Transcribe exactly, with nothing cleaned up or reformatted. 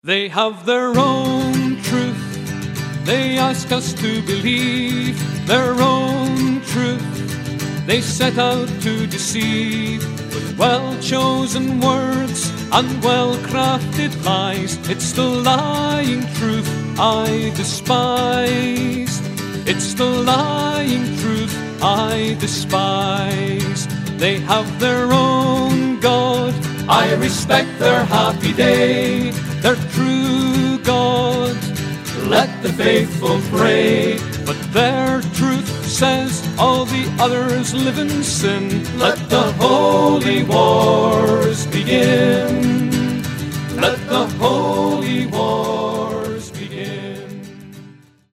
They have their own truth, they ask us to believe their own truth. They set out to deceive with well-chosen words and well-crafted lies. It's the lying truth I despise. It's the lying truth I despise. They have their own God, I respect their happy day, their true God. Let the faithful pray, but their truth says all the others live in sin. Let the holy wars begin. Let the holy wars